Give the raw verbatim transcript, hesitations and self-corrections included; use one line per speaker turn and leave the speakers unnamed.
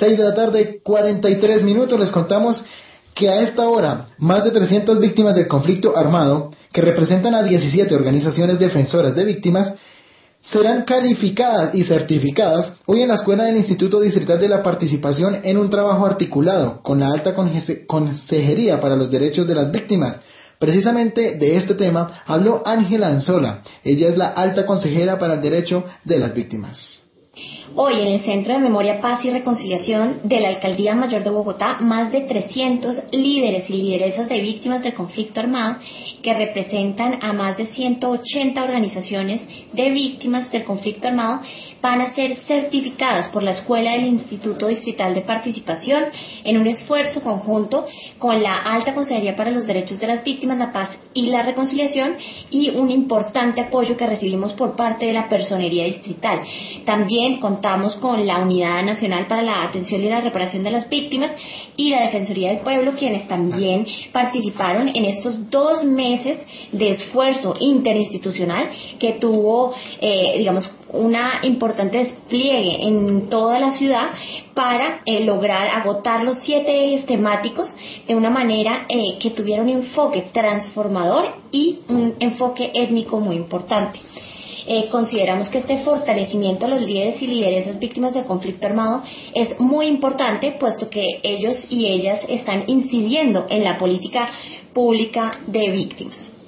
seis de la tarde, cuarenta y tres minutos. Les contamos que a esta hora, más de trescientas víctimas del conflicto armado, que representan a diecisiete organizaciones defensoras de víctimas, serán calificadas y certificadas hoy en la Escuela del Instituto Distrital de la Participación en un trabajo articulado con la Alta Consejería para los Derechos de las Víctimas. Precisamente de este tema habló Ángela Anzola. Ella es la Alta Consejera para el Derecho de las Víctimas.
Hoy en el Centro de Memoria, Paz y Reconciliación de la Alcaldía Mayor de Bogotá, más de trescientos líderes y lideresas de víctimas del conflicto armado que representan a más de ciento ochenta organizaciones de víctimas del conflicto armado van a ser certificadas por la Escuela del Instituto Distrital de Participación en un esfuerzo conjunto con la Alta Consejería para los Derechos de las Víctimas, la Paz y la Reconciliación, y un importante apoyo que recibimos por parte de la Personería Distrital. También contamos con la Unidad Nacional para la Atención y la Reparación de las Víctimas y la Defensoría del Pueblo, quienes también participaron en estos dos meses de esfuerzo interinstitucional que tuvo, eh, digamos, una importante despliegue en toda la ciudad para eh, lograr agotar los siete ejes temáticos de una manera eh, que tuviera un enfoque transformador y un enfoque étnico muy importante. Eh, consideramos que este fortalecimiento a los líderes y lideresas víctimas del conflicto armado es muy importante, puesto que ellos y ellas están incidiendo en la política pública de víctimas.